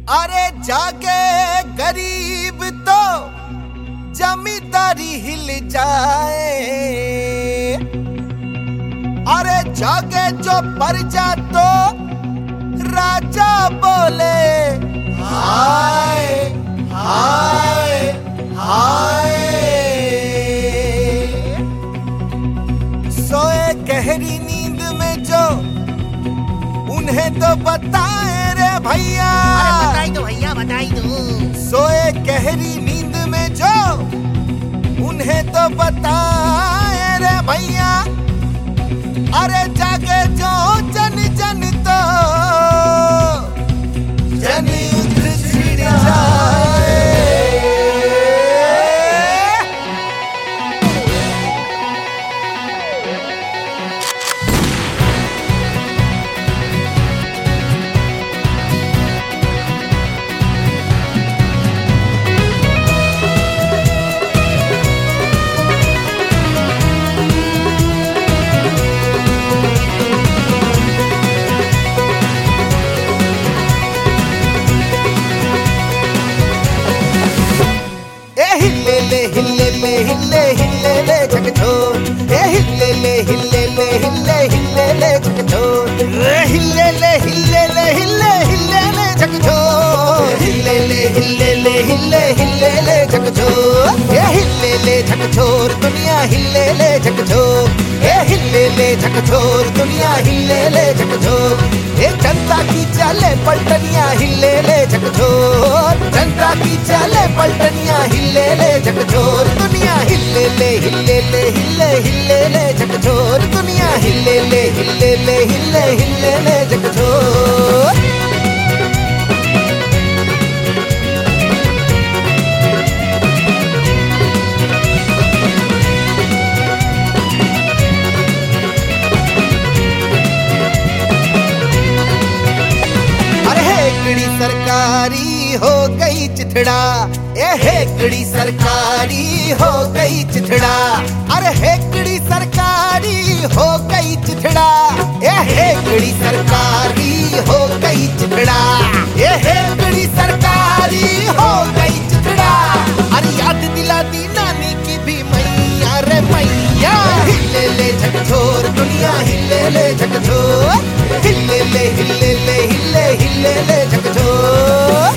अरे जागे गरीब तो जमींदारी हिल जाए, अरे जागे जो प्रजा तो राजा बोले हाय हाय हाय। सोए गहरी नींद में जो उन्हें तो बताए रे भैया, बताई दो भैया बताई दो। सोए गहरी नींद में जो उन्हें तो बताए रे भैया, अरे जागे जो जन जन तो जन युद्ध छिड़ जाए। हिले हिले ले झकझोर, ए हिले ले हिले ले हिले हिले ले झकझोर, हिले ले हिले ले हिले हिले ले झकझोर, हिले ले हिले ले हिले हिले ले झकझोर, ए हिले ले झकझोर दुनिया हिले ले झकझोर, ए हिले ले झकझोर दुनिया हिले ले झकझोर, ए जनता की चाले पलटनिया हिले ले झकझोर, जनता की चाले पलटनिया हिले ले झकझोर, दुनिया हिले ले हिले ले हिले हिले ले झकझोर, दुनिया हिले ले हिले ले हिले हिले ले झकझोर। सरकारी हो गई चिथड़ा, ए हेकड़ी सरकारी हो गई चिथड़ा, अरे हेकड़ी सरकारी हो गई चिथड़ा, ए हेकड़ी सरकारी हो गई चिथड़ा, ए हेकड़ी सरकारी हो गई चिथड़ा, अरे याद दिला दी नानी की भी मैया रे मैया, हिले ले झकझोर दुनिया हिले ले झकझोर, हिले ले हिले ले हिले हिले ले झकझोर।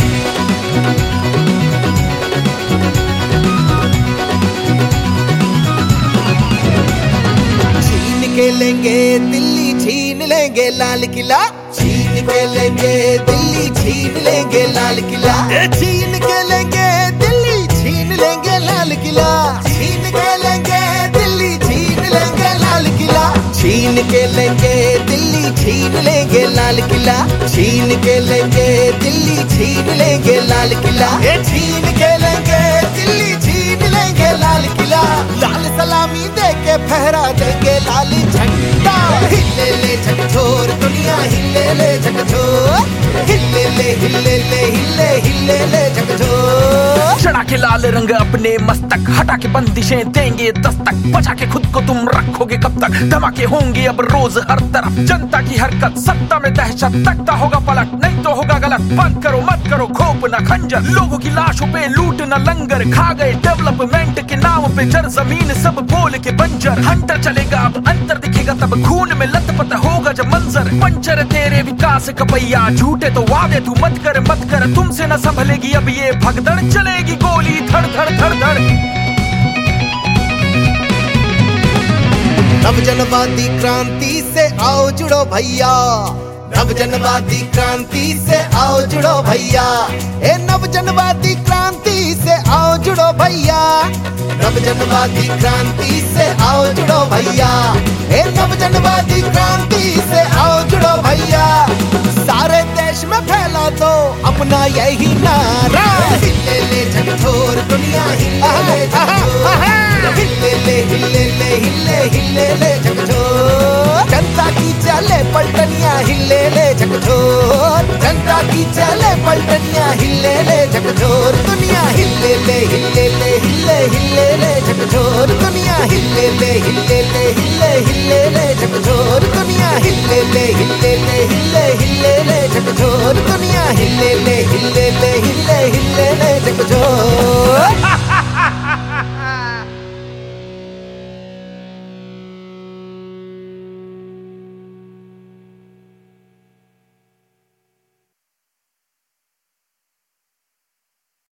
छीन के लेंगे दिल्ली छीन लेंगे लाल किला, छीन के लेंगे दिल्ली छीन लेंगे लाल किला, छीन के लेंगे दिल्ली छीन लेंगे लाल किला, छीन के लेंगे दिल्ली छीन लेंगे लाल किला, छीन के लेंगे दिल्ली छीन लेंगे लाल किला, छीन के लेंगे दिल्ली छीन लेंगे लाल किला, छीन के लेंगे दिल्ली छीन लेंगे लाल किला, लाल सलामी दे के फहरा देंगे लाल झंडा, हिले ले झकझोर दुनिया हिले ले झकझोर, हिले ले हिले ले हिले हिले ले झकझोर। चढ़ा के लाल रंग अपने मस्तक, हटा के बंदिशें देंगे दस्तक, बचा के खुद को तुम रखोगे कब तक, धमाके होंगे अब रोज हर तरफ, जनता की हरकत सत्ता में दहशत, तकता होगा पलट नहीं तो होगा गलत, बंद करो मत करो खोप न खंजर, लोगों की लाशों पे लूट न लंगर, खा गए डेवलपमेंट के नाम पे जर जमीन सब बोल के बंजर, हंटर चलेगा अब अंतर दिखेगा तब, खून में लथपथ होगा जब मंजर, पंचर तेरे विकास का पहिया, झूठे तो वादे तू मत कर तुमसे न संभलेगी अब ये भगदड़, चलेगी गोली धड़ धड़ धड़ धड़। नवजनवादी क्रांति से आओ जुड़ो भैया, नवजनवादी क्रांति से आओ जुड़ो भैया, ए नवजनवादी क्रांति से आओ जुड़ो भैया, नवजनवादी क्रांति से आओ जुड़ो भैया, ए नवजनवादी क्रांति से आओ जुड़ो भैया, सारे देश में फैला दो अपना यही नारा, हिले ले झकझोर दुनिया हिले ले झकझोर, हिले ले हिले ले हिले हिले ले झकझोर, जनता की चाले पलटनिया हिले ले झकझोर, जनता की चाले पलटनिया हिले ले झकझोर, दुनिया हिले ले हिले ले हिले हिले ले झकझोर दुनिया हिले ले हिले ले हिले हिले ले झकझोर दुनिया हिले ले हिले ले हिले हिले ले झकझोर दुनिया हिले ले हिले ले हिले हिले ले झकझोर